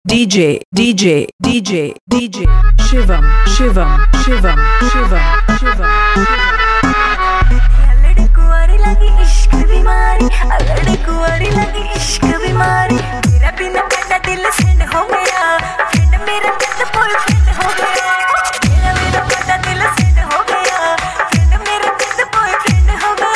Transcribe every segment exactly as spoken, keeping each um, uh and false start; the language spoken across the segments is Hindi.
DJ, DJ, DJ, DJ, Shivam, Shivam, Shivam, Shivam, Shivam. अलड़ कुंवारी लगी इश्क बीमारी, अलड़ कुंवारी लगी इश्क बीमारी। मेरा बिना पता दिल सेंड हो गया, फ्रेंड मेरा बेस्ट बॉयफ्रेंड हो गया। मेरा बिना पता दिल सेंड हो गया, फ्रेंड मेरा बेस्ट बॉयफ्रेंड हो गया।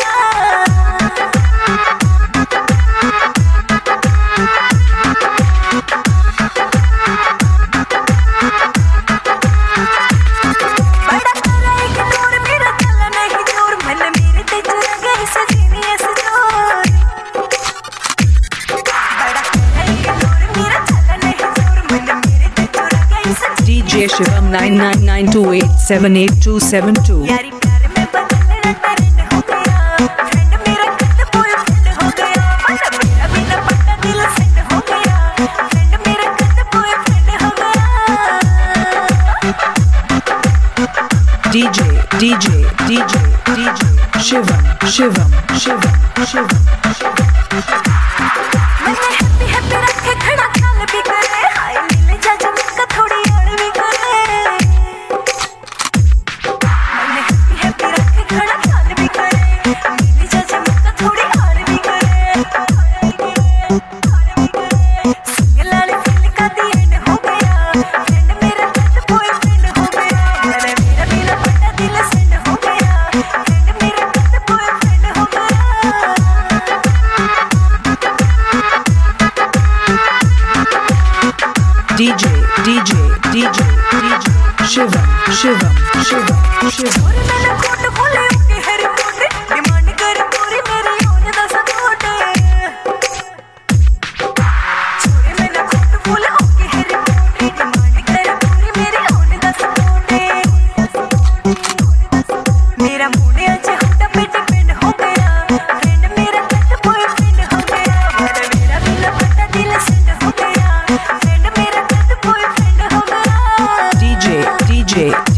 D J Shivam nine nine nine two eight seven eight two seven two. यारी प्यार में बदलना ट्रेंड हो गया, फ्रेंड मेरा बेस्ट बॉयफ्रेंड हो गया। मतलब मेरा बिना पता दिल सेंड हो गया, फ्रेंड मेरा बेस्ट बॉयफ्रेंड हो गया। D J, D J, D J, D J, Shivam, Shivam, Shivam, Shivam, Shivam. मैंने हैप्पी हैप्पी रखे खड़ा ख्याल भी करे, हाय मिल जा जब थोड़ी और भी करे। मैंने हैप्पी हैप्पी रखे खड़ा ख्याल भी करे, मिल जा जब थोड़ी और भी करे। सिंगल वाले फील का दी एंड हो गया, फ्रेंड मेरा बेस्ट बॉयफ्रेंड हो गया। मेरा मेरा बिना पता दिल सेंड हो गया, फ्रेंड मेरा बेस्ट बॉयफ्रेंड हो गया। D J, D J, D J, D J, Shivam, Shivam, Shivam, Shivam. और मैंने कोट खोले उनके हर कोट, डिमांड कर पूरी मेरी ओन दस कोट। छोरे मैंने कोट खोले उनके हर कोट, डिमांड कर पूरी मेरी ओन दस कोट। मेरा मूड आज होता पे डिपेंड हो गया, फ्रेंड मेरा बेस्ट बॉयफ्रेंड हो गया। मेरा मेरा बिना पता दिल सेंड हो गया, फ्रेंड मेरा बेस्ट बॉयफ्रेंड हो गया। D J, D J,